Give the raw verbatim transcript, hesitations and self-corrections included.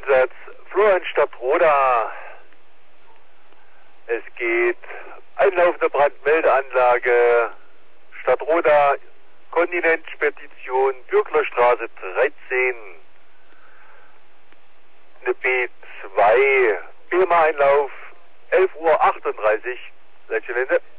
Einsatz Florian Stadtroda. Es geht einlaufende Brandmeldeanlage Stadtroda, Kontinentspedition, Bürglerstraße dreizehn. Eine B zwei, B M A-Einlauf, elf Uhr achtunddreißig. Seid ihr